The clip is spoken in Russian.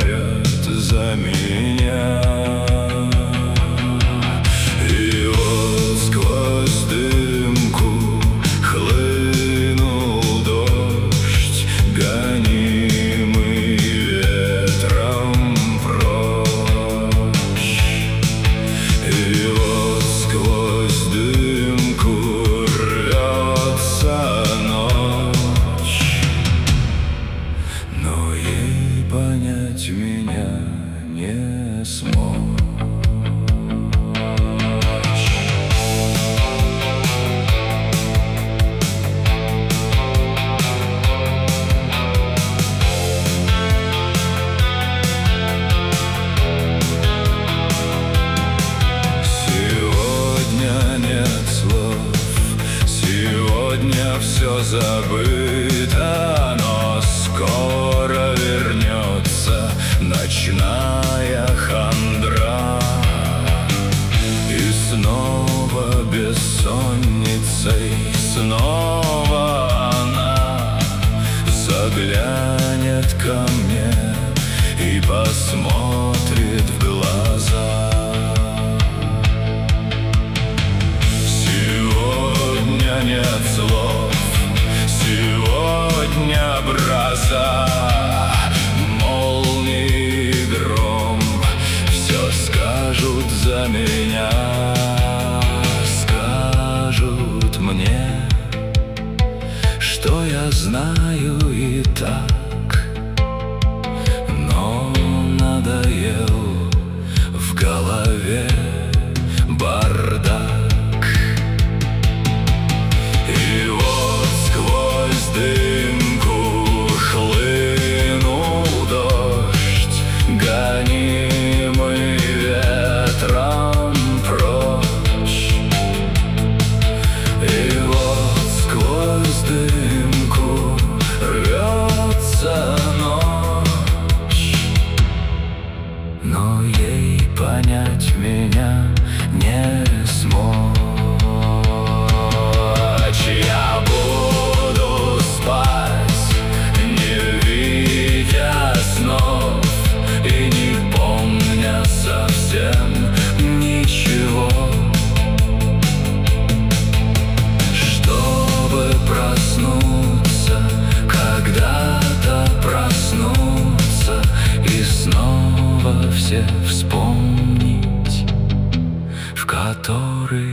говорят за меня. И вот сквозь дымку хлынул дождь, гонимый ветром прочь. И вот сквозь дымку рвется ночь, но ей понять меня не смог. Сегодня все забыто, но скоро вернется ночная хандра. И снова бессонницей, снова она заглянет ко мне и посмотрит в глаза. Нет слов, сегодня гроза, молнии и гром все скажут за меня, скажут мне, что я знаю и так, но надоел в голове бардак. И вот сквозь дымку хлынул дождь, гонимый ветром прочь. И вот сквозь дымку рвется ночь, но ей понять меня не смог. Я буду спать, не видя снов и не помня совсем ничего, чтобы проснуться, когда-то проснуться и снова все вспомнить, в который